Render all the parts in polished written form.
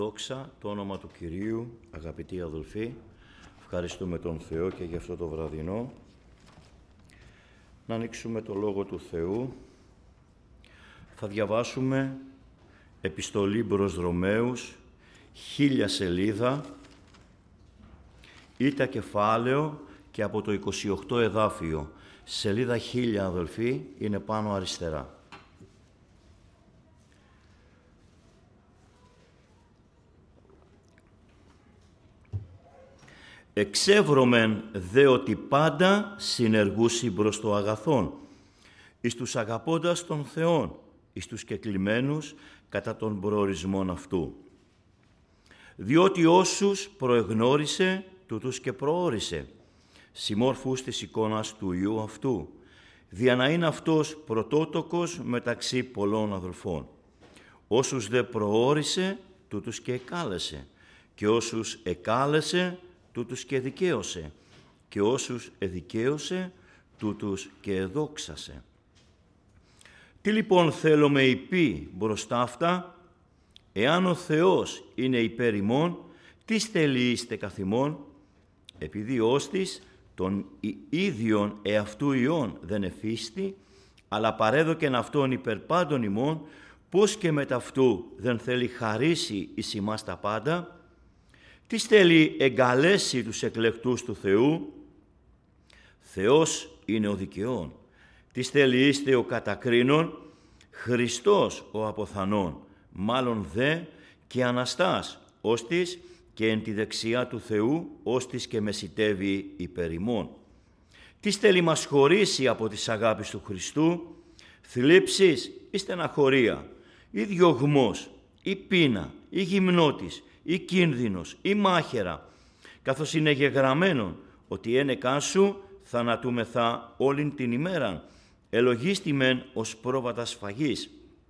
Δόξα το όνομα του Κυρίου, αγαπητοί αδελφοί, ευχαριστούμε τον Θεό και για αυτό το βραδινό. Να ανοίξουμε το Λόγο του Θεού. Θα διαβάσουμε επιστολή προς Ρωμαίους, 1000 σελίδα, ήτα κεφάλαιο και από το 28 εδάφιο. Σελίδα 1000, αδελφοί, είναι πάνω αριστερά. Εξεύρωμεν δε ότι πάντα συνεργούσι προς το αγαθόν, εις τους αγαπώντας των Θεών, εις τους κεκλημένους κατά των προορισμών αυτού. Διότι όσους προεγνώρισε, τούτους και προόρισε, συμμόρφους της εικόνας του Υιού αυτού, δια να είναι αυτός πρωτότοκος μεταξύ πολλών αδελφών. Όσους δε προόρισε, τούτους και εκάλεσε, και όσους εκάλεσε, τούτους και δικαίωσε, και όσους εδικαίωσε, τούτους και εδόξασε. Τι λοιπόν θέλουμε υπή μπροστά αυτά? Εάν ο Θεός είναι υπέρ ημών, τι στελείστε καθ' ημών? Επειδή όστις των ίδιων εαυτού ιών δεν εφίστη, αλλά παρέδοκεν αυτόν υπέρ πάντων ημών, πώς και μετ' αυτού δεν θέλει χαρίσει εις ημάς τα πάντα? Τι θέλει εγκαλέσει τους εκλεκτούς του Θεού? Θεός είναι ο δικαιών. Τι θέλει είστε ο κατακρίνων? Χριστός ο αποθανών. Μάλλον δε και Αναστάς, ώστις και εν τη δεξιά του Θεού, ώστις και μεσιτεύει υπέρ ημών. Τι θέλει μας χωρίσει από τις αγάπης του Χριστού? Θλίψεις ή στεναχωρία, ή διωγμός, ή πείνα, ή γυμνότης, ή κίνδυνος, ή μάχαιρα, καθώς είναι γεγραμμένον ότι ένεκάν σου θανατούμεθα όλην την ημέραν, ελογίστημεν ως πρόβατα σφαγής.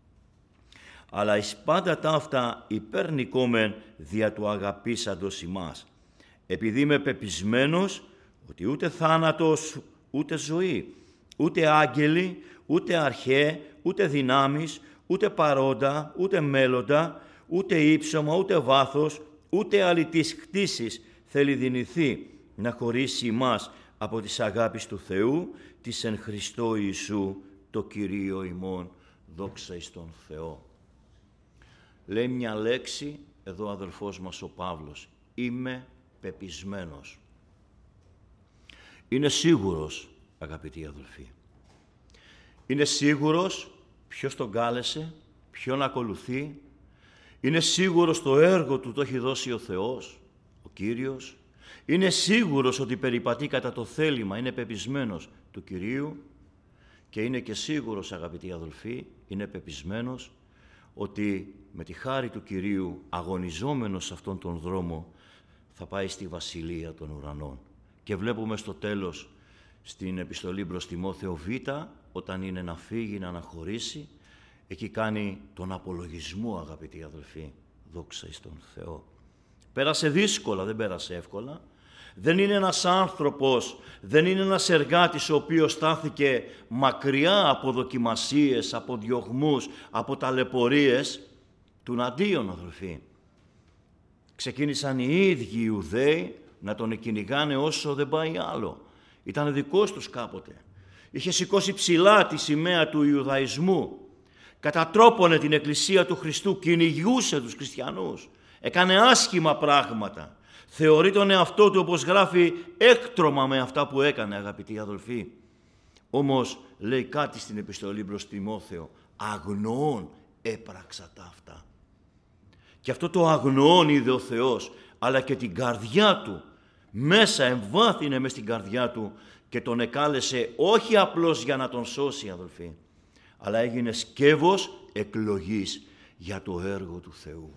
Αλλά εις πάντα ταύτα υπερνικόμεν δια του αγαπήσαντος ημάς, επειδή είμαι πεπισμένος ότι ούτε θάνατος, ούτε ζωή, ούτε άγγελοι, ούτε αρχαίε, ούτε δυνάμεις, ούτε παρόντα, ούτε μέλλοντα, ούτε ύψωμα, ούτε βάθος, ούτε αλητής κτήσης θέλει δυνηθεί να χωρίσει ημάς από τις αγάπης του Θεού, της εν Χριστώ Ιησού, το Κυρίο ημών. Δόξα εις τον Θεό. Λέει μια λέξη εδώ ο αδελφός μας ο Παύλος. Είμαι πεπισμένος. Είναι σίγουρος, αγαπητοί αδελφοί. Είναι σίγουρος ποιος τον κάλεσε, ποιον ακολουθεί. Είναι σίγουρος το έργο του το έχει δώσει ο Θεός, ο Κύριος. Είναι σίγουρος ότι περιπατεί κατά το θέλημα, είναι πεπισμένος του Κυρίου. Και είναι και σίγουρος, αγαπητοί αδελφοί, είναι πεπισμένος ότι με τη χάρη του Κυρίου, αγωνιζόμενος σε αυτόν τον δρόμο, θα πάει στη Βασιλεία των Ουρανών. Και βλέπουμε στο τέλος, στην επιστολή προς Τιμόθεο Β, όταν είναι να φύγει, να αναχωρήσει, εκεί κάνει τον απολογισμό, αγαπητοί αδελφοί. Δόξα εις τον Θεό. Πέρασε δύσκολα, δεν πέρασε εύκολα. Δεν είναι ένας άνθρωπος, δεν είναι ένας εργάτης ο οποίος στάθηκε μακριά από δοκιμασίες, από διωγμούς, από ταλαιπωρίες. Του αντίον, αδελφοί. Ξεκίνησαν οι ίδιοι οι Ιουδαίοι να τον κυνηγάνε όσο δεν πάει άλλο. Ήταν δικός τους κάποτε. Είχε σηκώσει ψηλά τη σημαία του Ιουδαϊσμού. Κατατρόπωνε την Εκκλησία του Χριστού, κυνηγούσε τους χριστιανούς. Έκανε άσχημα πράγματα. Θεωρεί τον εαυτό του, όπως γράφει, έκτρωμα με αυτά που έκανε, αγαπητοί αδελφοί. Όμως λέει κάτι στην επιστολή προς Τιμόθεο. Αγνοών έπραξα τα αυτά. Και αυτό το αγνοών είδε ο Θεός, αλλά και την καρδιά του. Μέσα εμβάθυνε μες στην καρδιά του και τον εκάλεσε όχι απλώς για να τον σώσει, αδελφοί, αλλά έγινε σκεύος εκλογής για το έργο του Θεού.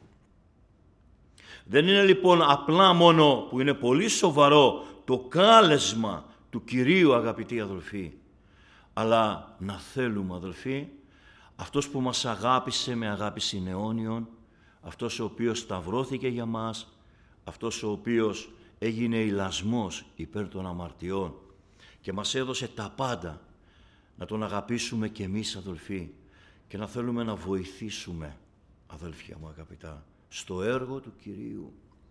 Δεν είναι λοιπόν απλά μόνο, που είναι πολύ σοβαρό, το κάλεσμα του Κυρίου, αγαπητοί αδελφοί, αλλά να θέλουμε, αδελφοί, αυτός που μας αγάπησε με αγάπη συναιώνιον, αυτός ο οποίος σταυρώθηκε για μας, αυτός ο οποίος έγινε ηλασμός υπέρ των αμαρτιών και μας έδωσε τα πάντα, να τον αγαπήσουμε και εμείς, αδελφοί, και να θέλουμε να βοηθήσουμε, αδέλφια μου αγαπητά, στο έργο του Κυρίου.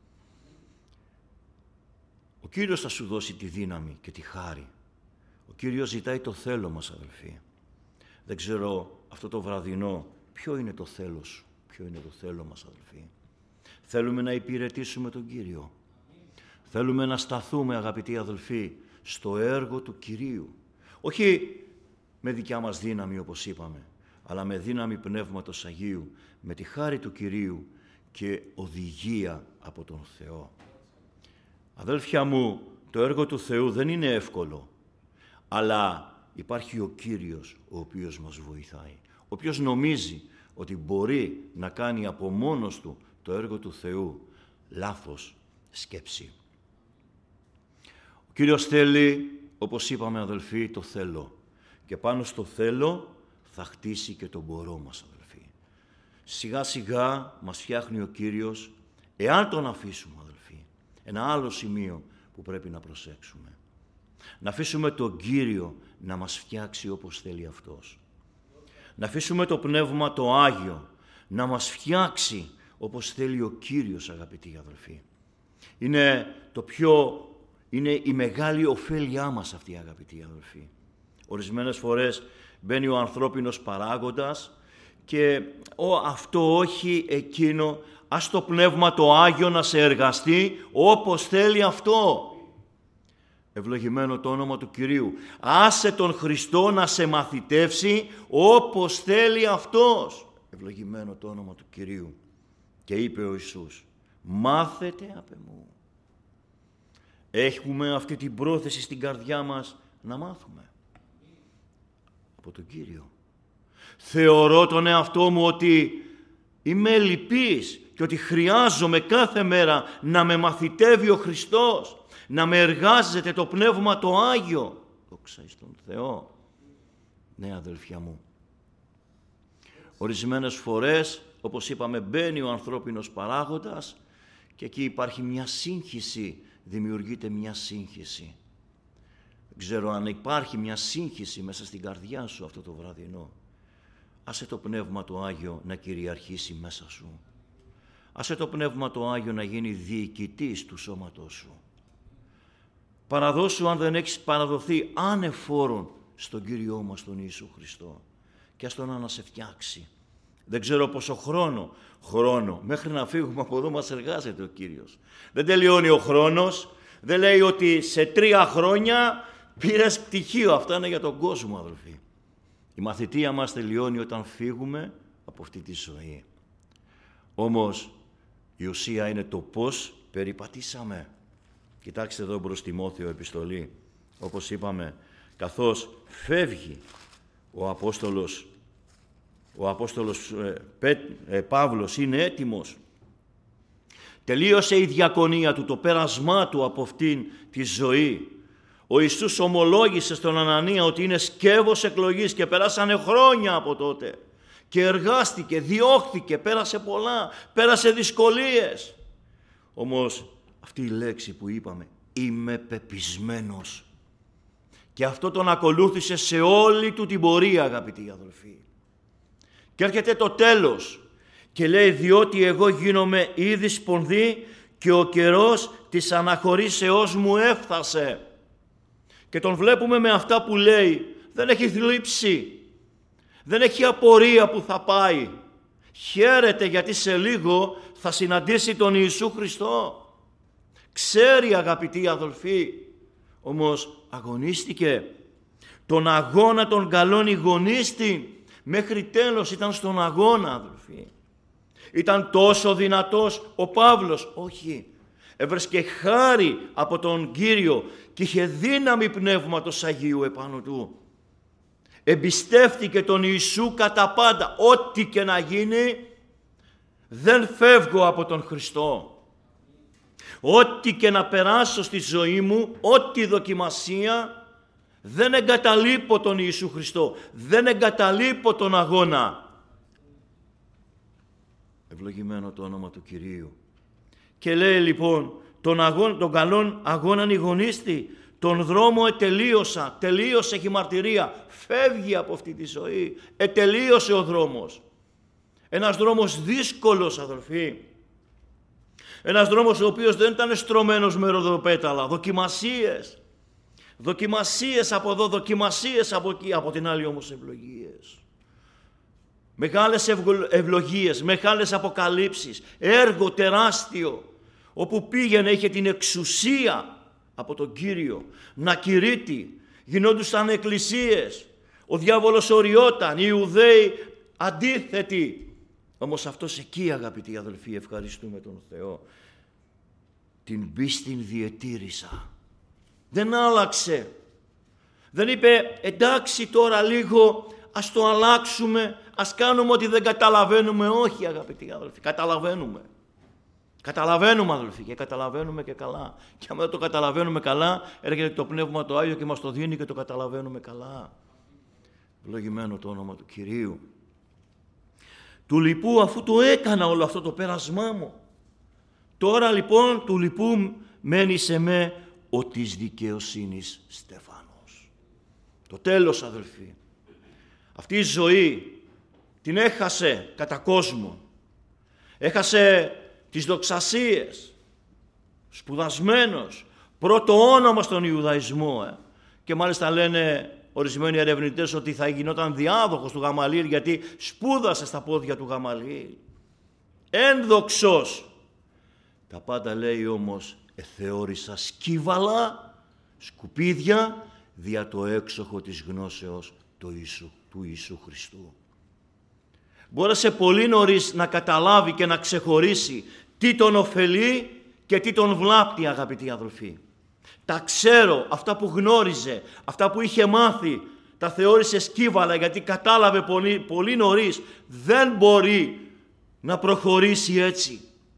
Ο Κύριος θα σου δώσει τη δύναμη και τη χάρη. Ο Κύριος ζητάει το θέλω μας, αδελφοί. Δεν ξέρω αυτό το βραδινό ποιο είναι το θέλω σου, ποιο είναι το θέλω μας, αδελφοί. Θέλουμε να υπηρετήσουμε τον Κύριο. Θέλουμε να σταθούμε, αγαπητοί αδελφοί, στο έργο του Κυρίου. Όχι με δικιά μας δύναμη, όπως είπαμε, αλλά με δύναμη Πνεύματος Αγίου, με τη χάρη του Κυρίου και οδηγία από τον Θεό. Αδέλφια μου, το έργο του Θεού δεν είναι εύκολο, αλλά υπάρχει ο Κύριος ο οποίος μας βοηθάει, ο οποίος νομίζει ότι μπορεί να κάνει από μόνος του το έργο του Θεού. Λάθος σκέψη. Ο Κύριος θέλει, όπως είπαμε αδελφοί, το θέλω, και πάνω στο θέλω θα χτίσει και το μπορώ μας, αδελφοί. Σιγά σιγά μας φτιάχνει ο Κύριος, εάν τον αφήσουμε, αδελφοί. Ένα άλλο σημείο που πρέπει να προσέξουμε. Να αφήσουμε τον Κύριο να μας φτιάξει όπως θέλει Αυτός. Να αφήσουμε το Πνεύμα το Άγιο να μας φτιάξει όπως θέλει ο Κύριος, αγαπητοί αδελφοί. Είναι η μεγάλη ωφέλειά μας αυτή, αγαπητοί αδελφοί. Ορισμένες φορές μπαίνει ο ανθρώπινος παράγοντας και αυτό όχι εκείνο, ας το Πνεύμα το Άγιο να σε εργαστεί όπως θέλει αυτό. Ευλογημένο το όνομα του Κυρίου. Άσε τον Χριστό να σε μαθητεύσει όπως θέλει Αυτός. Ευλογημένο το όνομα του Κυρίου. Και είπε ο Ιησούς, μάθετε απ' εμού. Έχουμε αυτή την πρόθεση στην καρδιά μας να μάθουμε από τον Κύριο. Θεωρώ τον εαυτό μου ότι είμαι λυπής και ότι χρειάζομαι κάθε μέρα να με μαθητεύει ο Χριστός, να με εργάζεται το Πνεύμα το Άγιο. Δόξα εις τον Θεό. Ναι, αδελφιά μου. Ορισμένες φορές, όπως είπαμε, μπαίνει ο ανθρώπινος παράγοντας και εκεί υπάρχει μια σύγχυση, δημιουργείται μια σύγχυση. Δεν ξέρω αν υπάρχει μια σύγχυση μέσα στην καρδιά σου αυτό το βραδινό. Άσε το Πνεύμα το Άγιο να κυριαρχήσει μέσα σου. Άσε το Πνεύμα το Άγιο να γίνει διοικητής του σώματός σου. Παραδώσου, αν δεν έχεις παραδοθεί ανεφόρον στον Κύριό μας τον Ιησού Χριστό, και ας τον να σε φτιάξει. Δεν ξέρω πόσο χρόνο μέχρι να φύγουμε από εδώ μας εργάζεται ο Κύριος. Δεν τελειώνει ο χρόνος, δεν λέει ότι σε 3 χρόνια πήρες πτυχίο. Αυτά είναι για τον κόσμο, αδελφοί. Η μαθητεία μας τελειώνει όταν φύγουμε από αυτή τη ζωή. Όμως η ουσία είναι το πώς περιπατήσαμε. Κοιτάξτε εδώ προς Τιμόθεο επιστολή, όπως είπαμε, καθώς φεύγει ο Απόστολος Παύλος, είναι έτοιμος. Τελείωσε η διακονία του, το πέρασμά του από αυτήν τη ζωή. Ο Ιησούς ομολόγησε στον Ανανία ότι είναι σκεύος εκλογής και περάσανε χρόνια από τότε. Και εργάστηκε, διώχθηκε, πέρασε πολλά, πέρασε δυσκολίες. Όμως αυτή η λέξη που είπαμε, είμαι πεπισμένος. Και αυτό τον ακολούθησε σε όλη του την πορεία, αγαπητοί αδελφοί. Και έρχεται το τέλος και λέει, διότι εγώ γίνομαι ήδη σπονδί και ο καιρός της αναχωρήσεώς μου έφτασε. Και τον βλέπουμε με αυτά που λέει, δεν έχει θλίψη, δεν έχει απορία που θα πάει. Χαίρεται γιατί σε λίγο θα συναντήσει τον Ιησού Χριστό. Ξέρει, αγαπητοί αδελφοί, όμως αγωνίστηκε. Τον αγώνα τον καλών ηγονίστη. Μέχρι τέλος ήταν στον αγώνα, αδελφοί. Ήταν τόσο δυνατός ο Παύλος? Όχι. Έβρεσκε χάρη από τον Κύριο και είχε δύναμη Πνεύματος Αγίου επάνω του. Εμπιστεύτηκε τον Ιησού κατά πάντα. Ό,τι και να γίνει, δεν φεύγω από τον Χριστό. Ό,τι και να περάσω στη ζωή μου, ό,τι δοκιμασία, δεν εγκαταλείπω τον Ιησού Χριστό. Δεν εγκαταλείπω τον αγώνα. Ευλογημένο το όνομα του Κυρίου. Και λέει λοιπόν, τον καλόν αγώναν ηγονίστη, τον δρόμο ετελείωσα, τελείωσε, έχει μαρτυρία, φεύγει από αυτή τη ζωή, ετελείωσε ο δρόμος. Ένας δρόμος δύσκολος, αδελφοί. Ένας δρόμος ο οποίος δεν ήταν στρωμένος με ροδοπέταλα, δοκιμασίες. Δοκιμασίες από εδώ, δοκιμασίες από εκεί, από την άλλη όμως ευλογίες. Μεγάλες ευλογίες, μεγάλες αποκαλύψεις, έργο τεράστιο, όπου πήγαινε, είχε την εξουσία από τον Κύριο να κηρύττει, γινόντουσαν εκκλησίες, ο διάβολος οριόταν, οι Ιουδαίοι αντίθετοι. Όμως αυτός εκεί, αγαπητοί αδελφοί, ευχαριστούμε τον Θεό, την πίστην διετήρησα. Δεν άλλαξε. Δεν είπε εντάξει τώρα λίγο ας το αλλάξουμε, ας κάνουμε ότι δεν καταλαβαίνουμε. Όχι, αγαπητοί αδελφοί, καταλαβαίνουμε. Καταλαβαίνουμε, αδελφοί, και καταλαβαίνουμε και καλά. Και άμα δεν το καταλαβαίνουμε καλά, έρχεται το Πνεύμα το Άγιο και μας το δίνει και το καταλαβαίνουμε καλά. Ευλογημένο το όνομα του Κυρίου. Του λυπού, αφού το έκανα όλο αυτό το πέρασμά μου. Τώρα λοιπόν του λυπού μένει σε με ο της δικαιοσύνης στεφάνος. Το τέλος, αδελφοί. Αυτή η ζωή την έχασε κατά κόσμο. Έχασε τις δοξασίες. Σπουδασμένος. Πρώτο όνομα στον Ιουδαϊσμό. Και μάλιστα λένε ορισμένοι ερευνητές ότι θα γινόταν διάδοχος του Γαμαλήλ, γιατί σπούδασε στα πόδια του Γαμαλήλ. Ένδοξος. Τα πάντα λέει όμως εθεώρησα σκύβαλα, σκουπίδια, δια το έξοχο της γνώσεως του Ιησού Χριστού. Μπόρεσε πολύ νωρίς να καταλάβει και να ξεχωρίσει τι τον ωφελεί και τι τον βλάπτει, αγαπητοί αδελφοί. Τα ξέρω, αυτά που γνώριζε, αυτά που είχε μάθει, τα θεώρησε σκύβαλα, γιατί κατάλαβε πολύ νωρίς δεν μπορεί να προχωρήσει έτσι.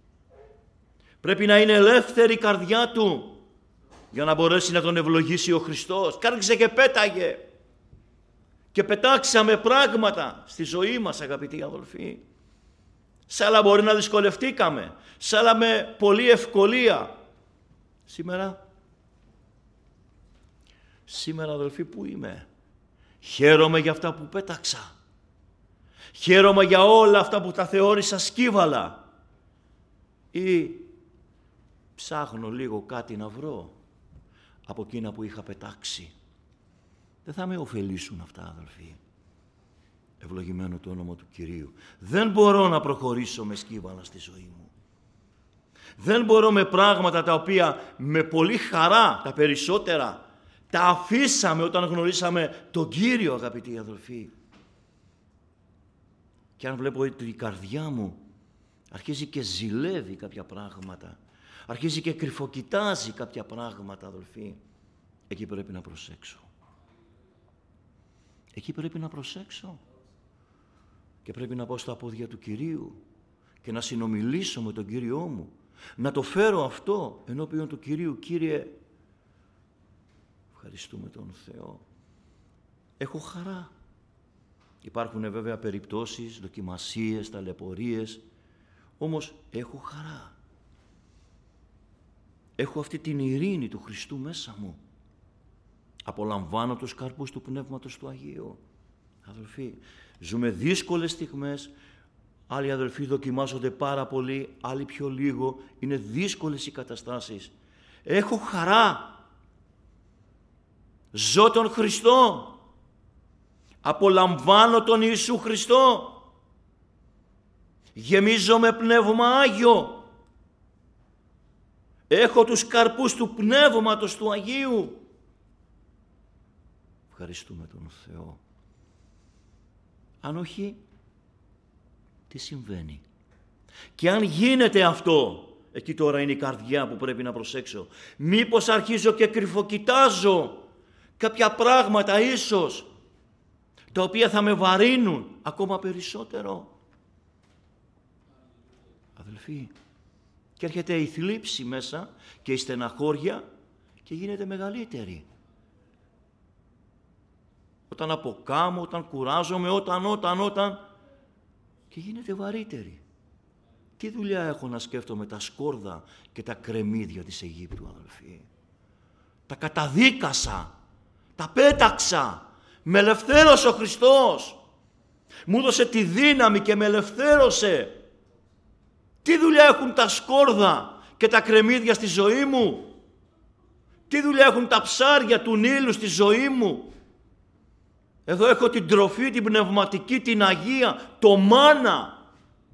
Πρέπει να είναι ελεύθερη η καρδιά του για να μπορέσει να τον ευλογήσει ο Χριστός. Κάρξε και πέταγε. Και πετάξαμε πράγματα στη ζωή μας, αγαπητοί αδελφοί. Σ' άλλα μπορεί να δυσκολευτήκαμε, σ' άλλα με πολλή ευκολία. Σήμερα αδελφοί, πού είμαι? Χαίρομαι για αυτά που πέταξα. Χαίρομαι για όλα αυτά που τα θεώρησα σκύβαλα. Ή ψάχνω λίγο κάτι να βρω από εκείνα που είχα πετάξει. Δεν θα με ωφελήσουν αυτά, αδελφοί. Ευλογημένο το όνομα του Κυρίου. Δεν μπορώ να προχωρήσω με σκύβαλα στη ζωή μου. Δεν μπορώ με πράγματα τα οποία με πολύ χαρά, τα περισσότερα, τα αφήσαμε όταν γνωρίσαμε τον Κύριο, αγαπητοί αδελφοί. Και αν βλέπω ότι η καρδιά μου αρχίζει και ζηλεύει κάποια πράγματα, αρχίζει και κρυφοκοιτάζει κάποια πράγματα, αδελφοί, εκεί πρέπει να προσέξω. Εκεί πρέπει να προσέξω. Και πρέπει να πάω στα πόδια του Κυρίου και να συνομιλήσω με τον Κύριό μου. Να το φέρω αυτό ενώπιον του Κυρίου. Κύριε, ευχαριστούμε τον Θεό. Έχω χαρά. Υπάρχουν βέβαια περιπτώσεις, δοκιμασίες, ταλαιπωρίες, όμως έχω χαρά. Έχω αυτή την ειρήνη του Χριστού μέσα μου. Απολαμβάνω τους καρπούς του Πνεύματος του Αγίου. Αδελφοί, ζούμε δύσκολες στιγμές. Άλλοι αδελφοί δοκιμάζονται πάρα πολύ, άλλοι πιο λίγο. Είναι δύσκολες οι καταστάσεις. Έχω χαρά. Ζω τον Χριστό. Απολαμβάνω τον Ιησού Χριστό. Γεμίζω με Πνεύμα Άγιο. Έχω τους καρπούς του Πνεύματος του Αγίου. Ευχαριστούμε τον Θεό. Αν όχι, τι συμβαίνει? Και αν γίνεται αυτό, εκεί τώρα είναι η καρδιά που πρέπει να προσέξω. Μήπως αρχίζω και κρυφοκοιτάζω κάποια πράγματα ίσως, τα οποία θα με βαρύνουν ακόμα περισσότερο. Αδελφοί, και έρχεται η θλίψη μέσα και η στεναχώρια και γίνεται μεγαλύτερη. Όταν αποκάμω, όταν κουράζομαι, όταν και γίνεται βαρύτερη. Τι δουλειά έχω να σκέφτομαι τα σκόρδα και τα κρεμμύδια της Αιγύπτου, αδελφοί? Τα καταδίκασα, τα πέταξα, με ελευθέρωσε ο Χριστός. Μου έδωσε τη δύναμη και με ελευθέρωσε. Τι δουλειά έχουν τα σκόρδα και τα κρεμμύδια στη ζωή μου? Τι δουλειά έχουν τα ψάρια του Νείλου στη ζωή μου? Εδώ έχω την τροφή, την πνευματική, την Αγία, το μάνα.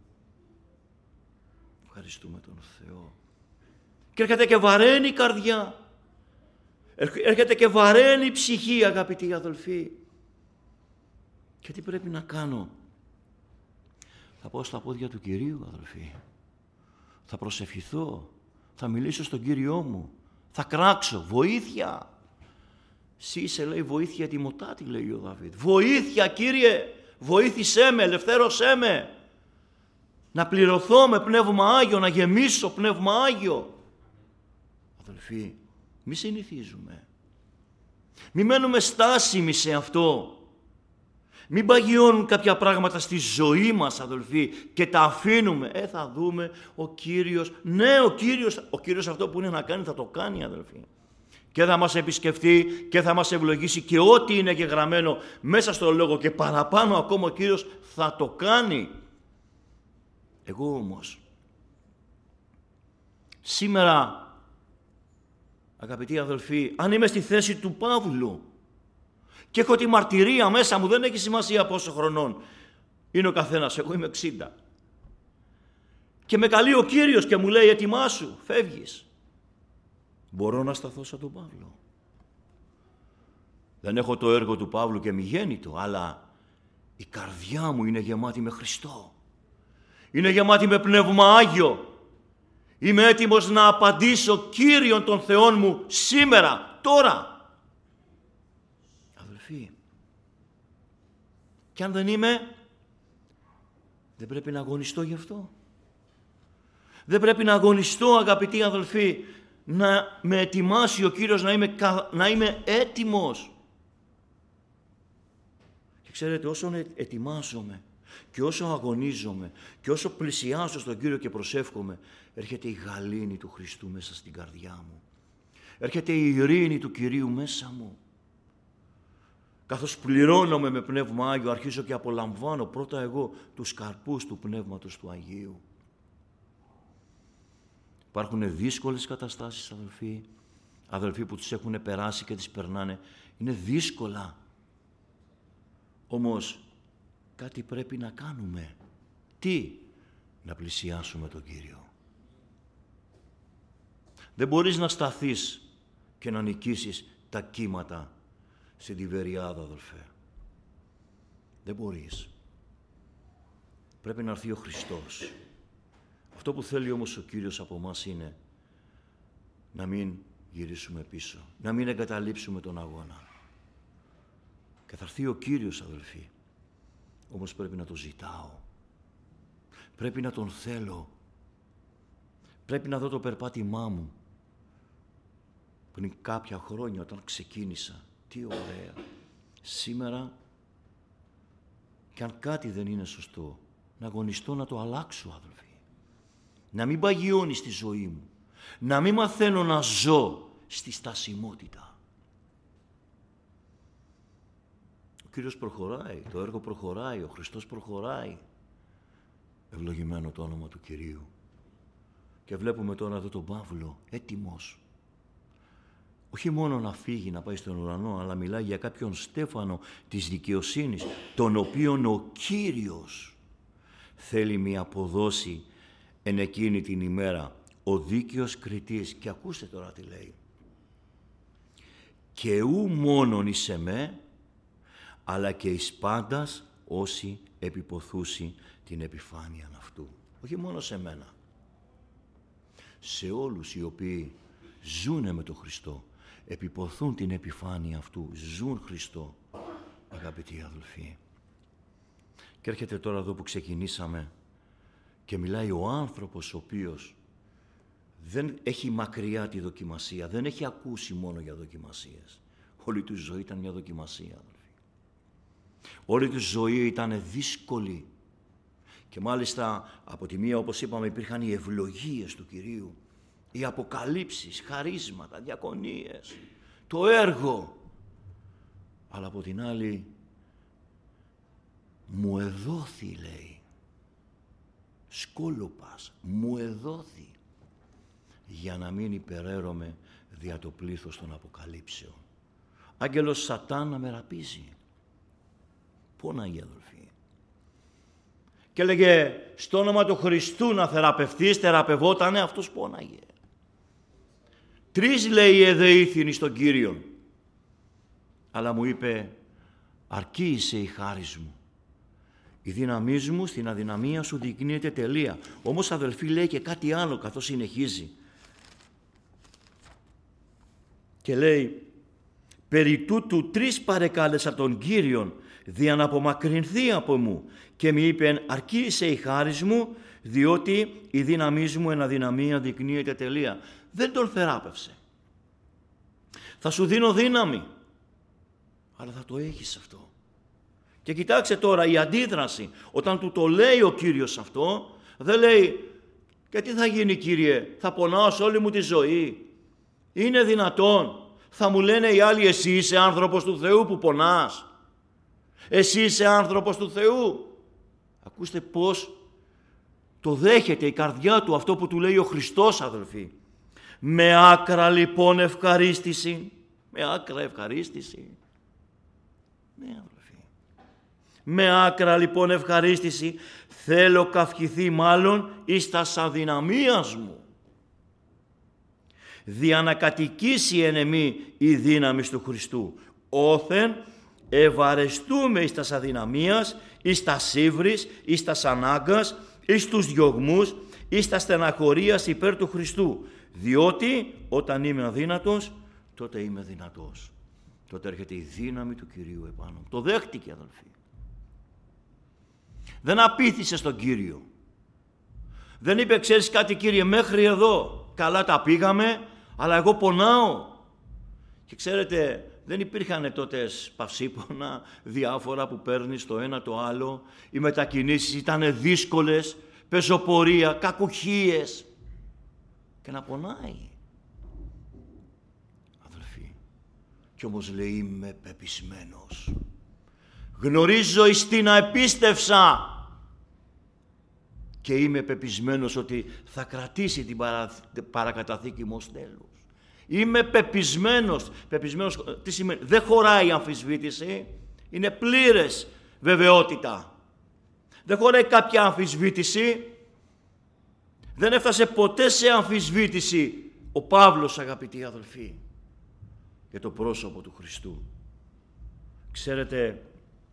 Ευχαριστούμε τον Θεό. Και έρχεται και βαραίνει η καρδιά. Έρχεται και βαραίνει η ψυχή, αγαπητοί αδελφοί. Και τι πρέπει να κάνω? Θα πάω στα πόδια του Κυρίου, αδελφοί. Θα προσευχηθώ. Θα μιλήσω στον Κύριό μου. Θα κράξω. Βοήθεια. Σύσε, λέει, βοήθεια τιμωτάτη, λέει ο Δαβίδ. Βοήθεια, Κύριε. Βοήθησέ με, ελευθέρωσέ με. Να πληρωθώ με Πνεύμα Άγιο, να γεμίσω Πνεύμα Άγιο. Αδελφοί, μη συνηθίζουμε. Μη μένουμε στάσιμοι σε αυτό. Μην παγιώνουν κάποια πράγματα στη ζωή μας, αδελφοί, και τα αφήνουμε. Θα δούμε ο Κύριος. Ναι, ο Κύριος αυτό που είναι να κάνει θα το κάνει, αδελφοί. Και θα μας επισκεφτεί και θα μας ευλογήσει και ό,τι είναι και γραμμένο μέσα στο Λόγο και παραπάνω ακόμα ο Κύριος θα το κάνει. Εγώ όμως, σήμερα, αγαπητοί αδελφοί, αν είμαι στη θέση του Παύλου και έχω τη μαρτυρία μέσα μου, δεν έχει σημασία πόσο χρονών είναι ο καθένας, εγώ είμαι 60. Και με καλεί ο Κύριος και μου λέει ετοιμάσου, φεύγεις. Μπορώ να σταθώ σαν τον Παύλο. Δεν έχω το έργο του Παύλου και μη γέννητο, αλλά η καρδιά μου είναι γεμάτη με Χριστό. Είναι γεμάτη με Πνεύμα Άγιο. Είμαι έτοιμος να απαντήσω Κύριον των Θεών μου σήμερα, τώρα. Αδελφοί, και αν δεν είμαι, δεν πρέπει να αγωνιστώ γι' αυτό. Δεν πρέπει να αγωνιστώ, αγαπητοί αδελφοί, να με ετοιμάσει ο Κύριος να είμαι έτοιμος. Και ξέρετε, όσο ετοιμάζομαι και όσο αγωνίζομαι και όσο πλησιάζω στον Κύριο και προσεύχομαι, έρχεται η γαλήνη του Χριστού μέσα στην καρδιά μου. Έρχεται η ειρήνη του Κυρίου μέσα μου. Καθώς πληρώνομαι με Πνεύμα Άγιο, αρχίζω και απολαμβάνω πρώτα εγώ τους καρπούς του Πνεύματος του Αγίου. Υπάρχουν δύσκολες καταστάσεις, αδελφοί που τους έχουν περάσει και τις περνάνε. Είναι δύσκολα. Όμως κάτι πρέπει να κάνουμε. Τι? Να πλησιάσουμε τον Κύριο. Δεν μπορείς να σταθείς και να νικήσεις τα κύματα στην Τιβεριάδα, αδελφέ. Δεν μπορείς. Πρέπει να έρθει ο Χριστός. Αυτό που θέλει όμως ο Κύριος από μας είναι να μην γυρίσουμε πίσω, να μην εγκαταλείψουμε τον αγώνα. Και θα έρθει ο Κύριος, αδελφοί. Όμως πρέπει να το ζητάω. Πρέπει να τον θέλω. Πρέπει να δω το περπάτημά μου. Πριν κάποια χρόνια όταν ξεκίνησα, τι ωραία. Σήμερα, κι αν κάτι δεν είναι σωστό, να αγωνιστώ να το αλλάξω, αδελφοί. Να μην παγιώνει στη ζωή μου. Να μην μαθαίνω να ζω στη στασιμότητα. Ο Κύριος προχωράει, το έργο προχωράει, ο Χριστός προχωράει. Ευλογημένο το όνομα του Κυρίου. Και βλέπουμε τώρα εδώ τον Παύλο έτοιμος. Όχι μόνο να φύγει, να πάει στον ουρανό, αλλά μιλάει για κάποιον Στέφανο της δικαιοσύνης, τον οποίον ο Κύριος θέλει μη αποδώσει εν εκείνη την ημέρα, ο δίκαιος κριτής. Και ακούστε τώρα τι λέει. Και ου μόνον εις εμέ, αλλά και εις πάντας όσοι επιποθούσι την επιφάνεια αυτού. Όχι μόνο σε μένα. Σε όλους οι οποίοι ζουνε με τον Χριστό, επιποθούν την επιφάνεια αυτού, ζουν Χριστό, αγαπητοί αδελφοί. Και έρχεται τώρα εδώ που ξεκινήσαμε και μιλάει ο άνθρωπος ο οποίος δεν έχει μακριά τη δοκιμασία, δεν έχει ακούσει μόνο για δοκιμασίες. Όλη του ζωή ήταν μια δοκιμασία, αδελφοί. Όλη του ζωή ήταν δύσκολη. Και μάλιστα από τη μία, όπως είπαμε, υπήρχαν οι ευλογίες του Κυρίου, οι αποκαλύψεις, χαρίσματα, διακονίες, το έργο. Αλλά από την άλλη, μου εδόθη, λέει, σκόλοπας, μου εδόθη. για να μην υπεραίρωμε δια το πλήθος των αποκαλύψεων. Άγγελος Σατάν να με ραπίζει. Πόναγε, αδελφοί. Και έλεγε στο όνομα του Χριστού να θεραπευτείς, θεραπευότανε, αυτός πόναγε. 3 λέει εδεήθηνοι στον Κύριον. Αλλά μου είπε, αρκεί είσαι η χάρις μου. Η δύναμή μου στην αδυναμία σου δεικνύεται τελεία. Όμως, αδελφοί, λέει και κάτι άλλο καθώς συνεχίζει. Και λέει, περί τούτου 3 παρεκάλεσα τον Κύριον, δια να απομακρυνθεί από μου. Και μου είπε, αρκεί είσαι η χάρις μου, διότι η δύναμή μου εν αδυναμία δεικνύεται τελεία. Δεν τον θεράπευσε. Θα σου δίνω δύναμη, αλλά θα το έχεις αυτό. Και κοιτάξτε τώρα η αντίδραση, όταν του το λέει ο Κύριος αυτό, δεν λέει, και τι θα γίνει, Κύριε, θα πονάω σε όλη μου τη ζωή. Είναι δυνατόν? Θα μου λένε οι άλλοι, εσύ είσαι άνθρωπος του Θεού που πονάς. Εσύ είσαι άνθρωπος του Θεού. Ακούστε πώς το δέχεται η καρδιά του αυτό που του λέει ο Χριστός, αδελφοί. Με άκρα λοιπόν ευχαρίστηση. Με άκρα ευχαρίστηση. Ναι, αδελφοί. Με άκρα λοιπόν ευχαρίστηση θέλω καυχηθεί μάλλον εις τας αδυναμίας μου. Δια να κατοικήσει εν εμή η δύναμη του Χριστού. Όθεν ευαρεστούμε εις τας αδυναμίας, εις τας ύβρις, εις τας ανάγκας, εις τους διωγμούς, εις τας στεναχωρίας υπέρ του Χριστού. Διότι όταν είμαι αδύνατος, τότε είμαι δυνατός. Τότε έρχεται η δύναμη του Κυρίου επάνω μου. Το δέχτηκε, αδελφοί. Δεν απήθησε στον Κύριο. Δεν είπε, ξέρεις κάτι, Κύριε, μέχρι εδώ καλά τα πήγαμε, αλλά εγώ πονάω. Και ξέρετε, δεν υπήρχαν τότε παυσίπονα διάφορα που παίρνεις το ένα το άλλο. Οι μετακινήσεις ήταν δύσκολες, πεζοπορία, κακουχίες. Και να πονάει. Αδελφοί, κι όμως λέει, είμαι πεπισμένος. Γνωρίζω εις τι να επίστευσα. Και είμαι πεπισμένος ότι θα κρατήσει την παρακαταθήκη μου ως τέλος. Είμαι πεπισμένος. Πεπισμένος τι σημαίνει? Δεν χωράει αμφισβήτηση. Είναι πλήρες βεβαιότητα. Δεν χωράει κάποια αμφισβήτηση. Δεν έφτασε ποτέ σε αμφισβήτηση ο Παύλος, αγαπητοί αδελφοί, για το πρόσωπο του Χριστού. Ξέρετε,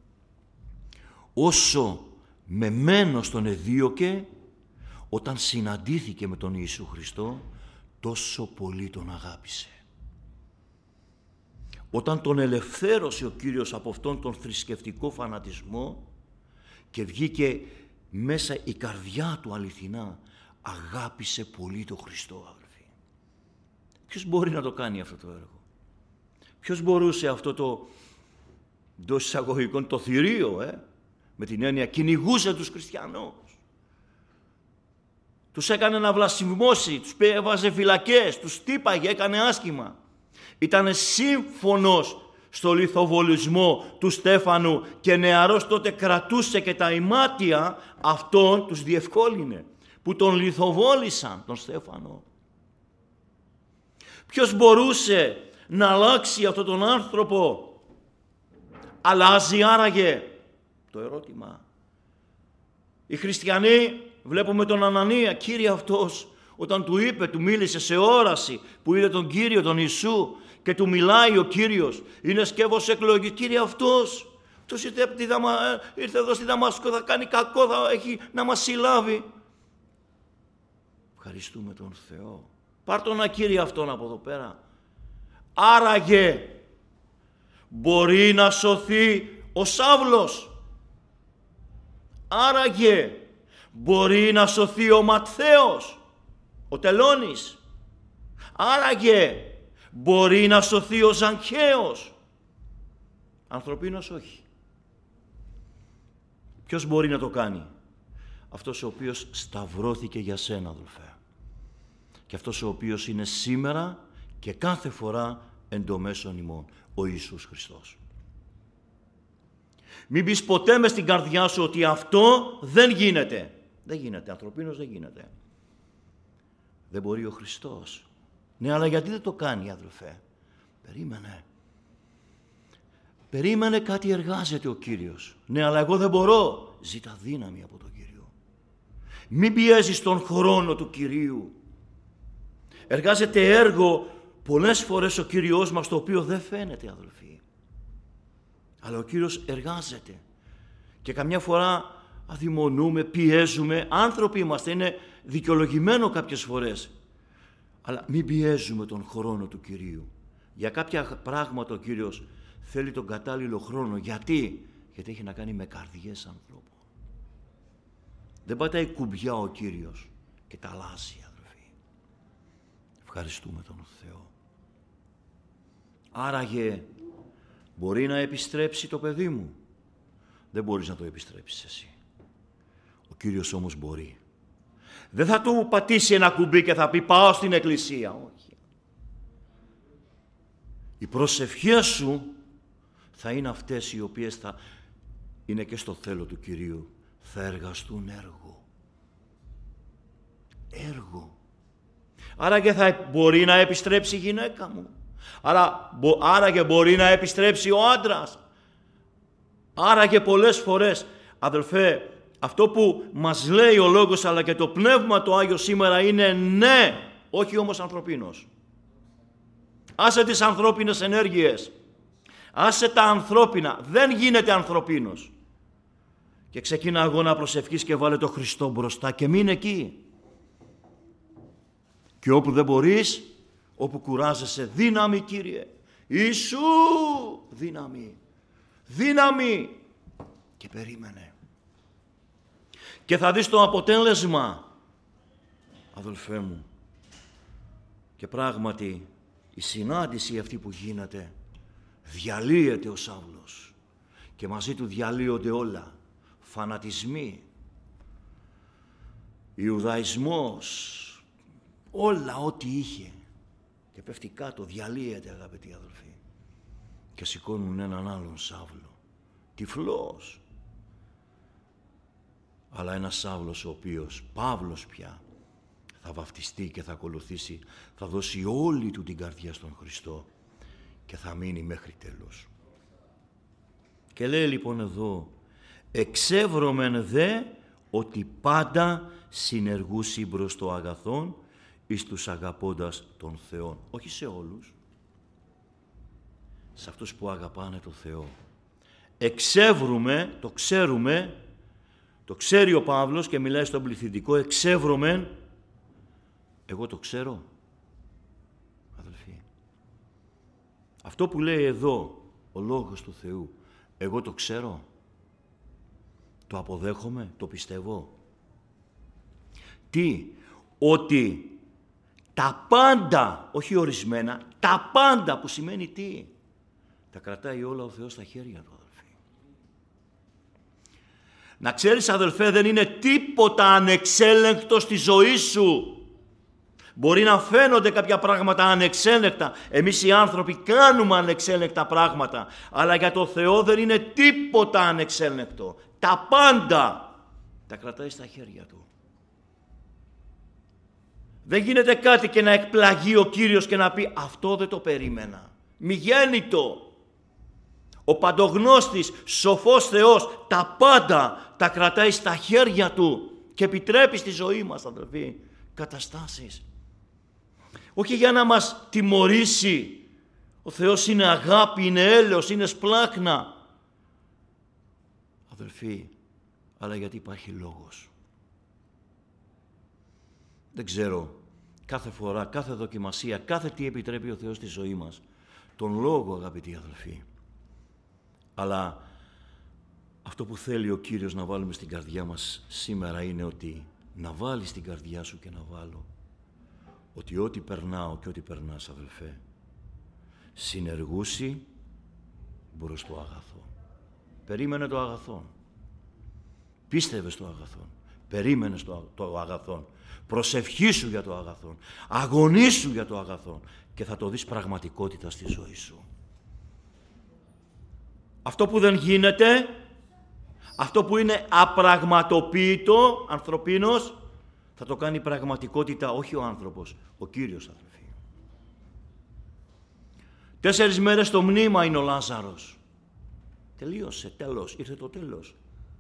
όσο μεμένος τον εδίωκε, όταν συναντήθηκε με τον Ιησού Χριστό, τόσο πολύ τον αγάπησε. Όταν τον ελευθέρωσε ο Κύριος από αυτόν τον θρησκευτικό φανατισμό και βγήκε μέσα η καρδιά του αληθινά, αγάπησε πολύ τον Χριστό, αδελφοί. Ποιος μπορεί να το κάνει αυτό το έργο? Ποιος μπορούσε αυτό το, εντός εισαγωγικών, το θηρίο, με την έννοια κυνηγούσε τους χριστιανούς. Τους έκανε να βλασφημώσει, τους έβαζε φυλακές, τους τύπαγε, έκανε άσχημα. Ήτανε σύμφωνος στο λιθοβολισμό του Στέφανου και νεαρός τότε κρατούσε και τα ημάτια αυτών, τους διευκόλυνε, που τον λιθοβόλησαν τον Στέφανο. Ποιος μπορούσε να αλλάξει αυτόν τον άνθρωπο? Αλλάζει άραγε? Το ερώτημα. Οι χριστιανοί, βλέπουμε τον Ανανία, Κύριε, αυτός όταν του είπε, του μίλησε σε όραση που είδε τον Κύριο, τον Ιησού, και του μιλάει ο Κύριος, είναι σκεύος εκλογής. Κύριε, αυτός ήρθε εδώ στη Δαμασκό, θα κάνει κακό, θα έχει να μας συλλάβει. Ευχαριστούμε τον Θεό. Πάρ' τον, Κύριε, αυτόν από εδώ πέρα. Άραγε μπορεί να σωθεί ο Σάβλος? Άραγε μπορεί να σωθεί ο Ματθαίος, ο Τελώνης? Άραγε μπορεί να σωθεί ο Ζακχαίος? Ανθρωπίνος όχι. Ποιος μπορεί να το κάνει? Αυτός ο οποίος σταυρώθηκε για σένα, αδελφέ. Και αυτός ο οποίος είναι σήμερα και κάθε φορά εν το μέσον ημών, ο Ιησούς Χριστός. Μην πεις ποτέ μες στην καρδιά σου ότι αυτό δεν γίνεται. Δεν γίνεται, ανθρωπίνος δεν γίνεται. Δεν μπορεί ο Χριστός. Ναι, αλλά γιατί δεν το κάνει, αδελφέ? Περίμενε, κάτι εργάζεται ο Κύριος. Ναι, αλλά εγώ δεν μπορώ. Ζήτα δύναμη από τον Κύριο. Μην πιέζεις τον χρόνο του Κυρίου. Εργάζεται έργο πολλές φορές ο Κύριος μας, το οποίο δεν φαίνεται, αδελφοί. Αλλά ο Κύριος εργάζεται. Και καμιά φορά αδειμονούμε, πιέζουμε. Άνθρωποι είμαστε, είναι δικαιολογημένο κάποιες φορές. Αλλά μην πιέζουμε τον χρόνο του Κυρίου. Για κάποια πράγματα ο Κύριος θέλει τον κατάλληλο χρόνο. Γιατί? Γιατί έχει να κάνει με καρδιές ανθρώπων. Δεν πατάει κουμπιά ο Κύριος και τα αλλάζει, αδελφοί. Ευχαριστούμε τον Θεό. Άραγε μπορεί να επιστρέψει το παιδί μου? Δεν μπορείς να το επιστρέψεις εσύ. Ο Κύριος όμως μπορεί. Δεν θα του πατήσει ένα κουμπί και θα πει πάω στην εκκλησία. Όχι. Οι προσευχές σου θα είναι αυτές οι οποίες θα είναι και στο θέλω του Κυρίου. Θα εργαστούν έργο. Έργο. Άρα και θα μπορεί να επιστρέψει η γυναίκα μου. Άρα και μπορεί να επιστρέψει ο άντρας. Άρα και πολλές φορές, αδελφέ, αυτό που μας λέει ο Λόγος αλλά και το Πνεύμα το Άγιο σήμερα είναι ναι, όχι όμως ανθρωπίνος. Άσε τις ανθρώπινες ενέργειες. Άσε τα ανθρώπινα. Δεν γίνεται ανθρωπίνος. Και ξεκίνα αγώνα προσευχής και βάλε το Χριστό μπροστά και μείνε εκεί. Και όπου δεν μπορείς, όπου κουράζεσαι, δύναμη Κύριε. Ιησού, δύναμη. Δύναμη. Και περίμενε. Και θα δεις το αποτέλεσμα, αδελφέ μου. Και πράγματι η συνάντηση αυτή που γίνεται, διαλύεται ο Σάουλος και μαζί του διαλύονται όλα. Φανατισμοί, Ιουδαϊσμός, όλα ό,τι είχε και πέφτει κάτω, διαλύεται, αγαπητοί αδελφοί, και σηκώνουν έναν άλλον Σάουλο, τυφλός, αλλά ένας Σάουλος ο οποίος, Παύλος πια, θα βαφτιστεί και θα ακολουθήσει, θα δώσει όλη του την καρδιά στον Χριστό και θα μείνει μέχρι τέλος. Και λέει λοιπόν εδώ, εξεύρωμεν δε ότι πάντα συνεργούσι προς το αγαθόν εις τους αγαπώντας τον Θεόν. Όχι σε όλους, σε αυτούς που αγαπάνε τον Θεό. Εξεύρουμε, το ξέρουμε, το ξέρει ο Παύλος και μιλάει στον πληθυντικό, εξεύρωμεν, εγώ το ξέρω, αδελφοί. Αυτό που λέει εδώ ο Λόγος του Θεού, εγώ το ξέρω, το αποδέχομαι, το πιστεύω. Τι? Ότι τα πάντα, όχι ορισμένα, τα πάντα που σημαίνει τι? Τα κρατάει όλα ο Θεός στα χέρια του, αδελφοί. Να ξέρεις, αδελφέ, δεν είναι τίποτα ανεξέλεγκτο στη ζωή σου. Μπορεί να φαίνονται κάποια πράγματα ανεξέλεκτα. Εμείς οι άνθρωποι κάνουμε ανεξέλεκτα πράγματα. Αλλά για το Θεό δεν είναι τίποτα ανεξέλεκτο. Τα πάντα τα κρατάει στα χέρια Του. Δεν γίνεται κάτι και να εκπλαγεί ο Κύριος και να πει αυτό δεν το περίμενα. Μη γέννητο. Ο παντογνώστης, σοφός Θεός, τα πάντα τα κρατάει στα χέρια Του και επιτρέπει στη ζωή μας, αδελφοί, καταστάσεις. Όχι για να μας τιμωρήσει. Ο Θεός είναι αγάπη, είναι έλεος, είναι σπλάχνα. Αδελφοί, αλλά γιατί υπάρχει λόγος. Δεν ξέρω, κάθε φορά, κάθε δοκιμασία, κάθε τι επιτρέπει ο Θεός στη ζωή μας. Τον λόγο, αγαπητοί αδελφοί. Αλλά αυτό που θέλει ο Κύριος να βάλουμε στην καρδιά μας σήμερα είναι ότι να βάλεις στην καρδιά σου και να βάλω ότι ό,τι περνάω και ό,τι περνάς, αδελφέ, συνεργούσι μπρος το αγαθό. Περίμενε το αγαθόν. Πίστευε στο αγαθόν. Περίμενε το αγαθόν. Προσευχήσου για το αγαθόν. Αγωνίσου για το αγαθόν. Και θα το δεις πραγματικότητα στη ζωή σου. Αυτό που δεν γίνεται, αυτό που είναι απραγματοποιητό, ανθρωπίνος, Θα το κάνει πραγματικότητα όχι ο άνθρωπος, ο Κύριος, αδελφοί. 4 μέρες το μνήμα είναι ο Λάζαρος. Τελείωσε, τέλος, ήρθε το τέλος.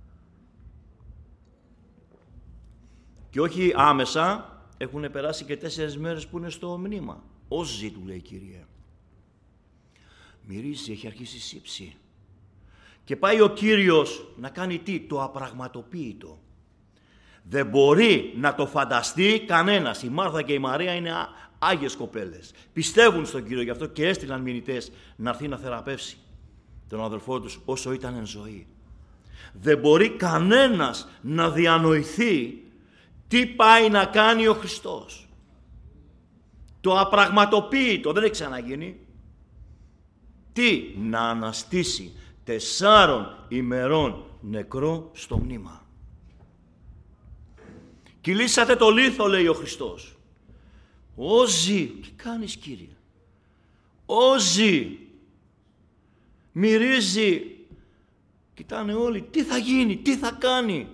Και όχι άμεσα, έχουν περάσει και 4 μέρες που είναι στο μνήμα. Όζη, του λέει, Κύριε. Μυρίζει, έχει αρχίσει σύψη. Και πάει ο Κύριος να κάνει τι? Το απραγματοποίητο. Δεν μπορεί να το φανταστεί κανένας. Η Μάρθα και η Μαρία είναι άγιες κοπέλες. Πιστεύουν στον Κύριο, γι' αυτό και έστειλαν μηνυτές να έρθει να θεραπεύσει τον αδελφό τους όσο ήταν εν ζωή. Δεν μπορεί κανένας να διανοηθεί τι πάει να κάνει ο Χριστός. Το απραγματοποίητο, δεν έχει ξαναγίνει. Τι? Να αναστήσει 4 ημερών νεκρό στο μνήμα. Κυλήσατε το λίθο, λέει ο Χριστός. Όζη, τι κάνεις, Κύριε? Όζη, μυρίζει. Κοιτάνε όλοι, τι θα γίνει, τι θα κάνει.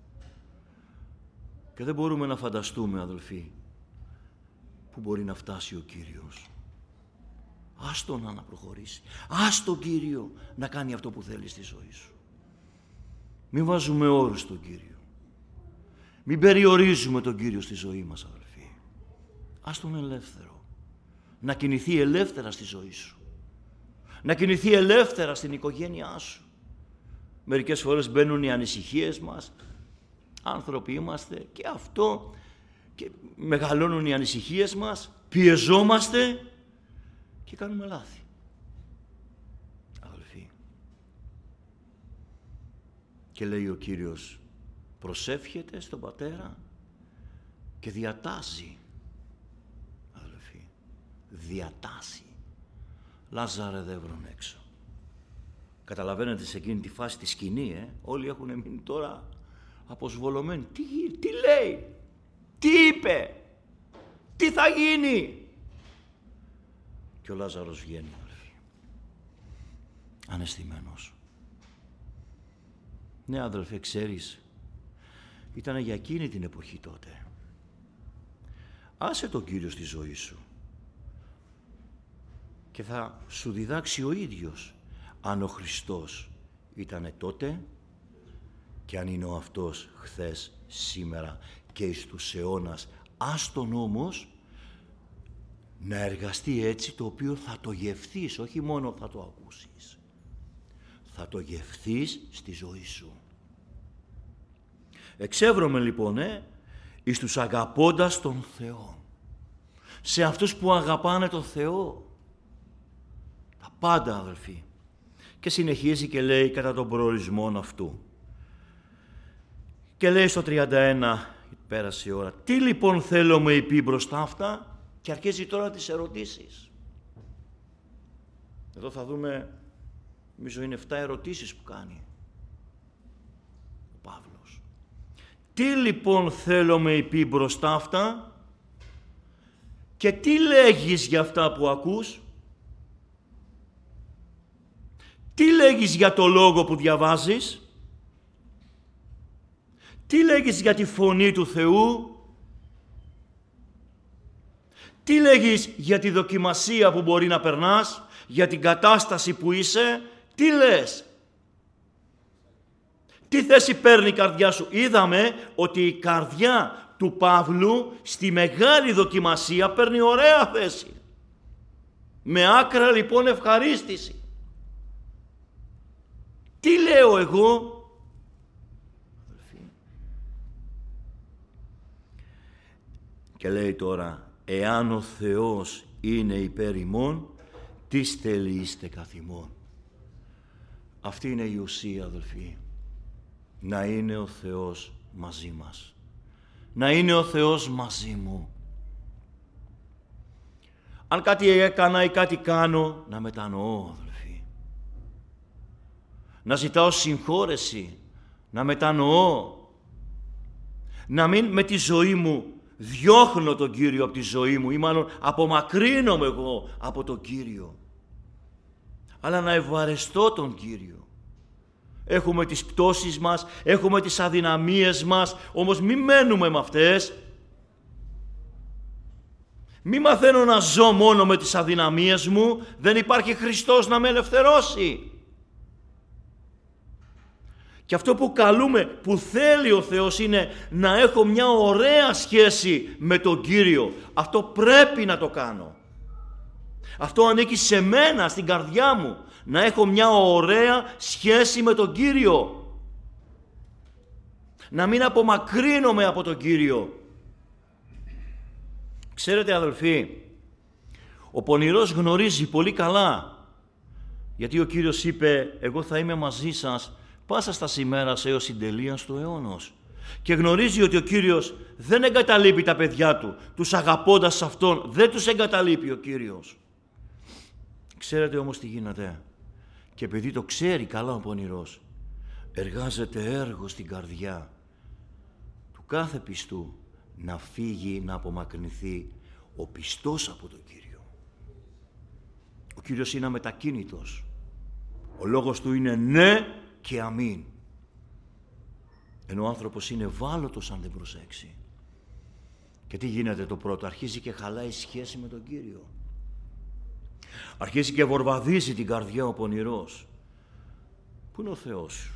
Και δεν μπορούμε να φανταστούμε, αδελφοί, που μπορεί να φτάσει ο Κύριος. Άστο να προχωρήσει. Άστο, Κύριο, να κάνει αυτό που θέλει στη ζωή σου. Μην βάζουμε όρους στον Κύριο. Μην περιορίζουμε τον Κύριο στη ζωή μας, αδελφοί. Ας τον ελεύθερο. Να κινηθεί ελεύθερα στη ζωή σου. Να κινηθεί ελεύθερα στην οικογένειά σου. Μερικές φορές μπαίνουν οι ανησυχίες μας. Άνθρωποι είμαστε και αυτό. Και μεγαλώνουν οι ανησυχίες μας. Πιεζόμαστε και κάνουμε λάθη. Αδελφοί. Και λέει ο Κύριος, προσεύχεται στον Πατέρα και διατάζει. Αδελφοί, διατάζει. Λάζαρε, δεν βρουν έξω. Καταλαβαίνετε, σε εκείνη τη φάση τη σκηνή, όλοι έχουν μείνει τώρα αποσβολωμένοι. Τι λέει, τι είπε, τι θα γίνει? Και ο Λάζαρος βγαίνει, αδελφοί, αναισθημένος. Ναι, αδελφέ, ξέρεις, ήταν για εκείνη την εποχή τότε. Άσε τον Κύριο στη ζωή σου και θα σου διδάξει ο ίδιος αν ο Χριστός ήτανε τότε και αν είναι ο αυτός χθες, σήμερα και εις τους αιώνας. Άστον όμως να εργαστεί έτσι, το οποίο θα το γευθείς, όχι μόνο θα το ακούσεις. Θα το γευθείς στη ζωή σου. Εξεύρωμε λοιπόν εις τους αγαπώντας τον Θεό. Σε αυτούς που αγαπάνε τον Θεό. Τα πάντα, αδελφοί. Και συνεχίζει και λέει κατά τον προορισμό αυτού. Και λέει στο 31, πέρασε η ώρα. Τι λοιπόν θέλω με πει μπροστά αυτά? Και αρχίζει τώρα τις ερωτήσεις. Εδώ θα δούμε, νομίζω είναι 7 ερωτήσεις που κάνει ο Παύλος. Τι λοιπόν θέλω με πει μπροστά αυτά και τι λέγεις για αυτά που ακούς? Τι λέγεις για το λόγο που διαβάζεις? Τι λέγεις για τη φωνή του Θεού? Τι λέγεις για τη δοκιμασία που μπορεί να περνάς? Για την κατάσταση που είσαι? Τι λες? Τι θέση παίρνει η καρδιά σου? Είδαμε ότι η καρδιά του Παύλου στη μεγάλη δοκιμασία παίρνει ωραία θέση. Με άκρα λοιπόν ευχαρίστηση. Τι λέω εγώ? Και λέει τώρα, εάν ο Θεός είναι υπέρ ημών, τι στελείστε καθ' ημών. Αυτή είναι η ουσία, αδελφοί. Να είναι ο Θεός μαζί μας. Να είναι ο Θεός μαζί μου. Αν κάτι έκανα ή κάτι κάνω, να μετανοώ, αδελφοί. Να ζητάω συγχώρεση, να μετανοώ. Να μην με τη ζωή μου διώχνω τον Κύριο από τη ζωή μου ή μάλλον απομακρύνομαι εγώ από τον Κύριο. Αλλά να ευαρεστώ τον Κύριο. Έχουμε τις πτώσεις μας, έχουμε τις αδυναμίες μας, όμως μην μένουμε με αυτές. Μη μαθαίνω να ζω μόνο με τις αδυναμίες μου, δεν υπάρχει Χριστός να με ελευθερώσει. Και αυτό που καλούμε, που θέλει ο Θεός είναι να έχω μια ωραία σχέση με τον Κύριο. Αυτό πρέπει να το κάνω. Αυτό ανήκει σε μένα, στην καρδιά μου, να έχω μια ωραία σχέση με τον Κύριο. Να μην απομακρύνομαι από τον Κύριο. Ξέρετε αδελφοί, ο πονηρός γνωρίζει πολύ καλά, γιατί ο Κύριος είπε «Εγώ θα είμαι μαζί σας πάσα στα ημέρας έως συντελείας του αιώνος». Και γνωρίζει ότι ο Κύριος δεν εγκαταλείπει τα παιδιά του, τους αγαπώντας Αυτόν, δεν τους εγκαταλείπει ο Κύριος. Ξέρετε όμως τι γίνεται, και επειδή το ξέρει καλά ο πονηρός, εργάζεται έργο στην καρδιά του κάθε πιστού να φύγει, να απομακρυνθεί ο πιστός από τον Κύριο. Ο Κύριος είναι αμετακίνητος. Ο λόγος του είναι ναι και αμήν. Ενώ ο άνθρωπος είναι ευάλωτος αν δεν προσέξει. Και τι γίνεται το πρώτο? Αρχίζει και χαλάει σχέση με τον Κύριο. Αρχίζει και βορβαδίζει την καρδιά ο πονηρός. Πού είναι ο Θεός σου?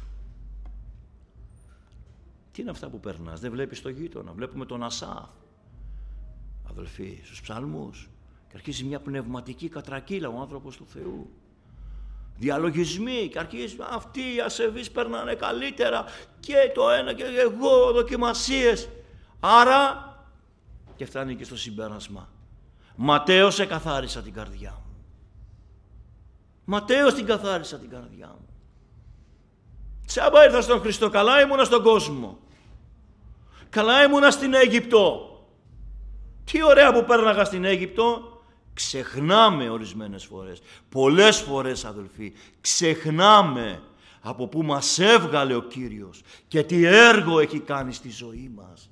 Τι είναι αυτά που περνάς? Δεν βλέπεις το γείτονα? Βλέπουμε τον Ασάφ, αδελφοί, στους ψαλμούς, και αρχίζει μια πνευματική κατρακύλα ο άνθρωπος του Θεού. Διαλογισμοί, και αρχίζει αυτοί οι ασεβείς περνάνε καλύτερα και το ένα και εγώ, δοκιμασίες. Άρα, και φτάνει και στο συμπέρασμα, Ματέος εκαθάρισα την καρδιά μου. Ματέος την καθάρισα την καρδιά μου. Τσάμπα ήρθα στον Χριστό, καλά ήμουνα στον κόσμο. Καλά ήμουνα στην Αίγυπτο. Τι ωραία που πέρναγα στην Αίγυπτο. Ξεχνάμε ορισμένες φορές, πολλές φορές αδελφοί, ξεχνάμε από πού μας έβγαλε ο Κύριος και τι έργο έχει κάνει στη ζωή μας.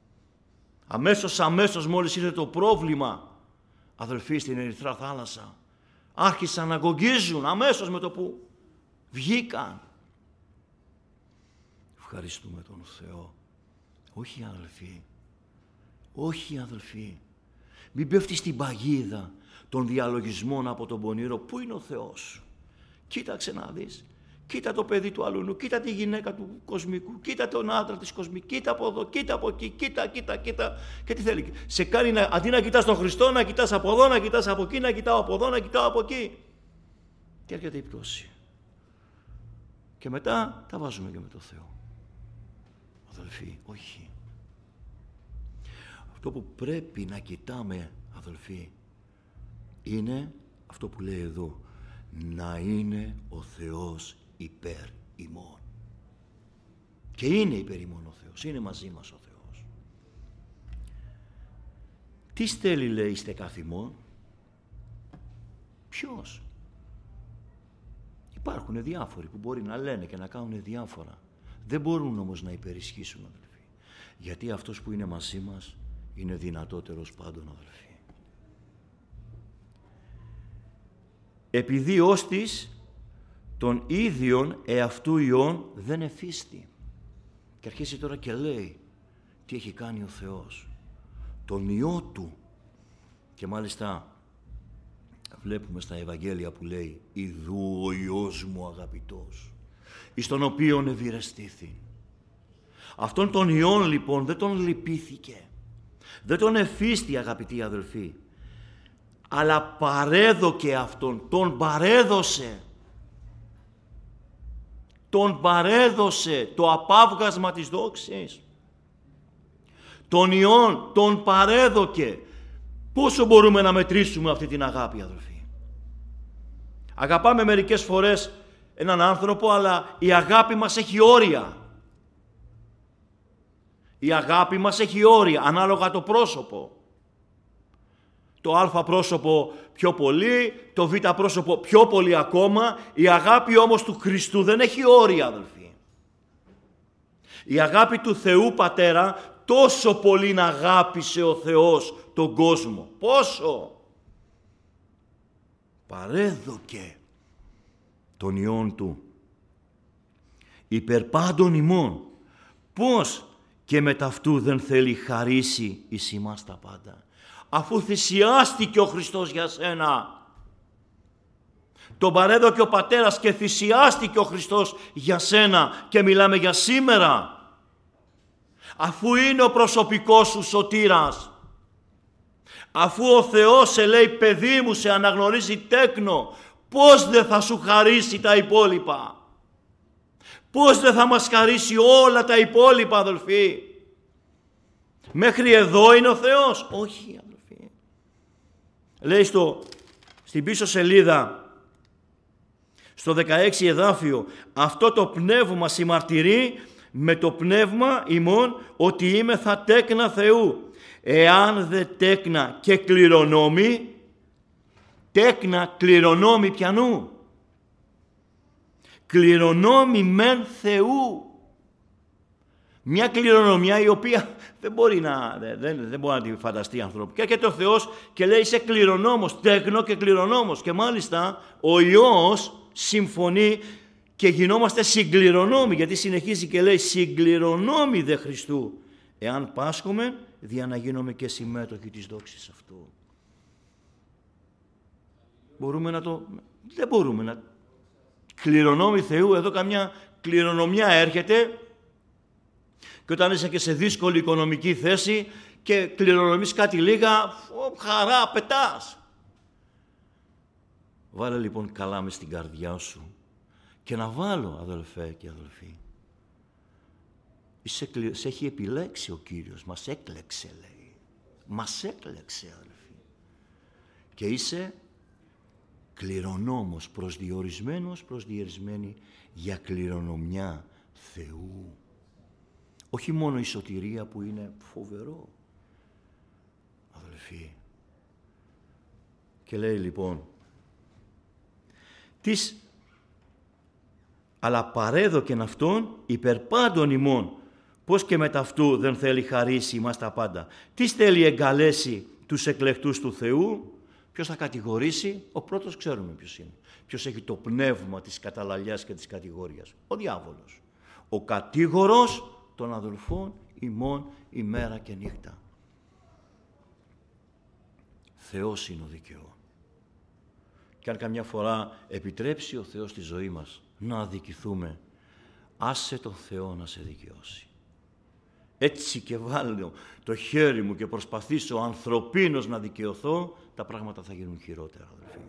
Αμέσως μόλις ήρθε το πρόβλημα, αδελφοί, στην Ερυθρά θάλασσα, άρχισαν να αγωγίζουν αμέσως με το που βγήκαν. Ευχαριστούμε τον Θεό. Όχι αδελφοί, όχι αδελφοί. Μην πέφτεις στην παγίδα των διαλογισμών από τον πονηρό. Πού είναι ο Θεός σου? Κοίταξε να δεις. Κοίτα το παιδί του αλουνού, κοίτα τη γυναίκα του κοσμικού, κοίτα τον άντρα της κοσμικής, κοίτα από εδώ, κοίτα από εκεί, κοίτα. Και τι θέλει? Σε κάνει αντί να κοιτάς τον Χριστό, να κοιτάς από εδώ, να κοιτάς από εκεί, να κοιτάω από εδώ, να κοιτάω από εκεί. Και έρχεται η πτώση. Και μετά τα βάζουμε και με το Θεό. Αδελφοί, όχι. Αυτό που πρέπει να κοιτάμε, αδελφοί, είναι αυτό που λέει εδώ, να είναι ο Θεός υπέρ ημών. Και είναι υπέρ ημών ο Θεός, είναι μαζί μας ο Θεός. Τι στέλνει, λέει, είστε καθημών? Ποιος? Υπάρχουν διάφοροι που μπορεί να λένε και να κάνουν διάφορα. Δεν μπορούν όμως να υπερισχύσουν, αδελφοί. Γιατί αυτός που είναι μαζί μας είναι δυνατότερος πάντων, αδελφοί. Επειδή όστις των ίδιων εαυτού ιών δεν εφίστη. Και αρχίζει τώρα και λέει τι έχει κάνει ο Θεός. Τον Υιό Του. Και μάλιστα βλέπουμε στα Ευαγγέλια που λέει «Ιδού ο Υιός μου αγαπητός, εις τον οποίον ευηρεστήθη». Αυτόν τον Υιόν λοιπόν δεν τον λυπήθηκε. Δεν τον εφίστη, αγαπητοί αδελφοί, αλλά παρέδωκε αυτόν, τον παρέδωσε. Τον παρέδωσε το απάβγασμα της δόξης. Τον Υιόν τον παρέδωκε. Πόσο μπορούμε να μετρήσουμε αυτή την αγάπη, αδελφοί? Αγαπάμε μερικές φορές έναν άνθρωπο, αλλά η αγάπη μας έχει όρια. Η αγάπη μας έχει όρια, ανάλογα το πρόσωπο. Το α πρόσωπο πιο πολύ, το β πρόσωπο πιο πολύ ακόμα. Η αγάπη όμως του Χριστού δεν έχει όρια, αδελφοί. Η αγάπη του Θεού Πατέρα, τόσο πολύ να αγάπησε ο Θεός τον κόσμο. Πόσο? Παρέδωκε τον Υιόν Του υπερ πάντων ημών. Πώς και με ταυτού δεν θέλει χαρίσει εις ημάς τα πάντα. αφού θυσιάστηκε ο Χριστός για σένα. Τον παρέδωκε ο Πατέρας και θυσιάστηκε ο Χριστός για σένα και μιλάμε για σήμερα. Αφού είναι ο προσωπικός σου σωτήρας, αφού ο Θεός σε λέει παιδί μου, σε αναγνωρίζει τέκνο, πώς δεν θα σου χαρίσει τα υπόλοιπα? Πώς δεν θα μας χαρίσει όλα τα υπόλοιπα, αδελφοί? Μέχρι εδώ είναι ο Θεός? Όχι, αδελφοί. Λέει στην πίσω σελίδα, στο 16 εδάφιο, αυτό το πνεύμα συμμαρτυρεί με το πνεύμα ημών ότι είμαι θα τέκνα Θεού. Εάν δε τέκνα και κληρονόμοι, τέκνα κληρονόμοι πιανού? Κληρονόμοι μεν Θεού. Μια κληρονομιά η οποία δεν μπορεί να τη φανταστεί άνθρωπο. Και έρχεται ο Θεός και λέει είσαι κληρονόμος, τέκνο και κληρονόμος. Και μάλιστα ο Υιός συμφωνεί και γινόμαστε συγκληρονόμοι, γιατί συνεχίζει και λέει συγκληρονόμοι δε Χριστού. Εάν πάσχουμε, δια να γίνομαι και συμμέτοχοι της δόξης αυτού. Δεν μπορούμε να... Κληρονόμοι Θεού, εδώ καμιά κληρονομιά έρχεται και όταν είσαι και σε δύσκολη οικονομική θέση και κληρονομείς κάτι λίγα, χαρά, πετάς. Βάλε λοιπόν καλά μες στην καρδιά σου και να βάλω, αδελφέ και αδελφοί, σε έχει επιλέξει ο Κύριος, μας έκλεξε, λέει. Μας έκλεξε, αδελφοί. Και είσαι κληρονόμος, προσδιορισμένος, προσδιορισμένη για κληρονομιά Θεού. Όχι μόνο η σωτηρία που είναι φοβερό, αδελφοί. Και λέει λοιπόν, αλλά παρέδοκεν αυτόν υπερπάντων ημών, πως και μετ' αυτού δεν θέλει χαρίσει ημάς τα πάντα. Τι θέλει εγκαλέσει τους εκλεκτούς του Θεού? Ποιος θα κατηγορήσει? Ο πρώτος ξέρουμε ποιος είναι. Ποιος έχει το πνεύμα της καταλαλιάς και της κατηγορίας? Ο διάβολος. Ο κατήγορος των αδελφών ημών ημέρα και νύχτα. Θεός είναι ο δικαιός. Και αν καμιά φορά επιτρέψει ο Θεός στη ζωή μας να αδικηθούμε, άσε τον Θεό να σε δικαιώσει. Έτσι και βάλω το χέρι μου και προσπαθήσω ανθρωπίνως να δικαιωθώ, τα πράγματα θα γίνουν χειρότερα, αδελφοί.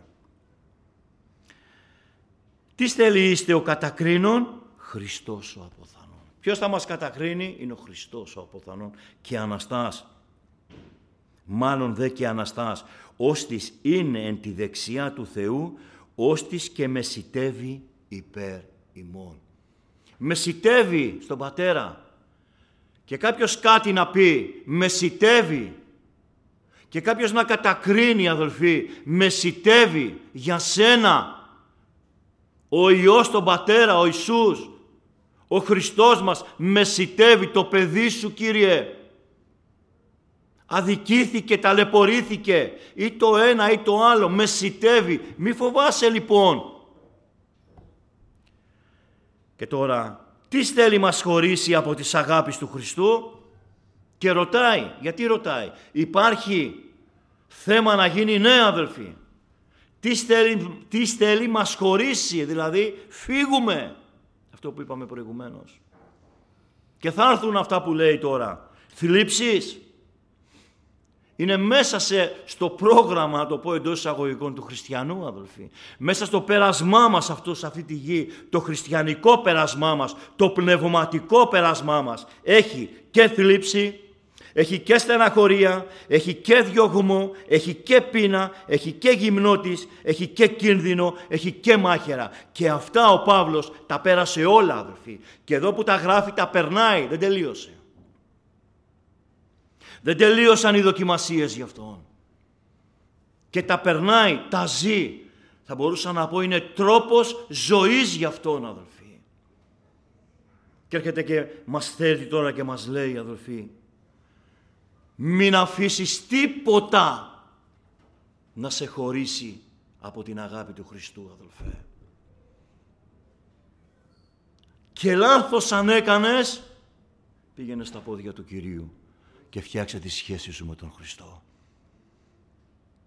Τι θέλει είστε ο κατακρίνων? Χριστός ο αποθανών. Ποιος θα μας κατακρίνει? Είναι ο Χριστός ο αποθανών και Αναστάς. Μάλλον δε και Αναστάς, ώστις είναι εν τη δεξιά του Θεού, ώστις και μεσιτεύει υπέρ ημών. Μεσιτεύει στον Πατέρα. Και κάποιος κάτι να πει, μεσιτεύει. Και κάποιος να κατακρίνει, αδελφοί, μεσιτεύει για σένα. Ο Υιός τον Πατέρα, ο Ιησούς, ο Χριστός μας μεσιτεύει το παιδί σου, Κύριε. Αδικήθηκε, ταλαιπωρήθηκε, ή το ένα ή το άλλο, μεσιτεύει. Μη φοβάσαι λοιπόν. Και τώρα, τι θέλει μας χωρίσει από τις αγάπης του Χριστού? Και ρωτάει, γιατί ρωτάει? Υπάρχει θέμα να γίνει? Ναι, αδελφοί. Τι θέλει μας χωρίσει? Δηλαδή, φύγουμε. Αυτό που είπαμε προηγουμένως. Και θα έρθουν αυτά που λέει τώρα. Θλίψεις. Είναι μέσα στο πρόγραμμα, να το πω εντός εισαγωγικών, του χριστιανού, αδελφοί. Μέσα στο πέρασμά μας αυτό, σε αυτή τη γη, το χριστιανικό πέρασμά μας, το πνευματικό πέρασμά μας, έχει και θλίψη, έχει και στεναχωρία, έχει και διωγμό, έχει και πείνα, έχει και γυμνότης, έχει και κίνδυνο, έχει και μάχαιρα. Και αυτά ο Παύλος τα πέρασε όλα, αδελφοί. Και εδώ που τα γράφει τα περνάει, δεν τελείωσε. Δεν τελείωσαν οι δοκιμασίες γι' αυτόν. Και τα περνάει, τα ζει. Θα μπορούσα να πω είναι τρόπος ζωής γι' αυτόν, αδελφοί. Και έρχεται και μας θέτει τώρα και μας λέει, αδελφοί, μην αφήσεις τίποτα να σε χωρίσει από την αγάπη του Χριστού, αδελφέ. Και λάθος αν έκανες, πήγαινε στα πόδια του Κυρίου και φτιάξε τη σχέση σου με τον Χριστό.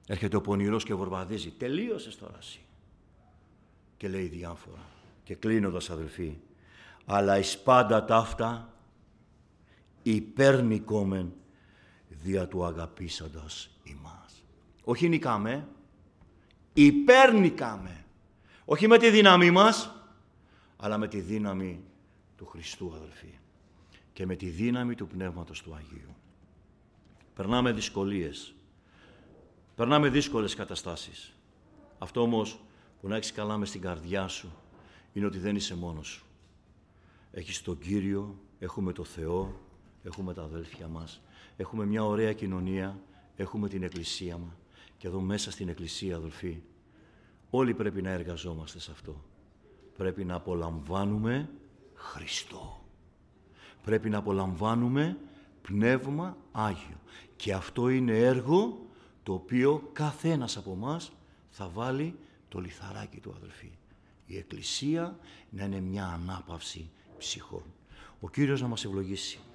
Έρχεται ο πονηρός και βορβαδίζει. Τελείωσες τώρα εσύ. Και λέει διάφορα. Και κλείνοντας, αδελφοί, αλλά εις πάντα ταύτα υπέρνικόμεν δια του αγαπήσαντος ημάς. Όχι νικάμε, υπέρνικαμε. Όχι με τη δύναμή μας, αλλά με τη δύναμη του Χριστού, αδελφοί. Και με τη δύναμη του Πνεύματος του Αγίου. Περνάμε δυσκολίες. Περνάμε δύσκολες καταστάσεις. Αυτό όμως που να έχεις καλά μες στην καρδιά σου είναι ότι δεν είσαι μόνος σου. Έχεις τον Κύριο, έχουμε το Θεό, έχουμε τα αδέλφια μας, έχουμε μια ωραία κοινωνία, έχουμε την Εκκλησία μας. Και εδώ μέσα στην Εκκλησία, αδελφοί, όλοι πρέπει να εργαζόμαστε σε αυτό. Πρέπει να απολαμβάνουμε Χριστό. Πρέπει να απολαμβάνουμε Πνεύμα Άγιο. Και αυτό είναι έργο το οποίο κάθε ένας από εμάς θα βάλει το λιθαράκι του, αδελφοί. Η Εκκλησία να είναι μια ανάπαυση ψυχών. Ο Κύριος να μας ευλογήσει.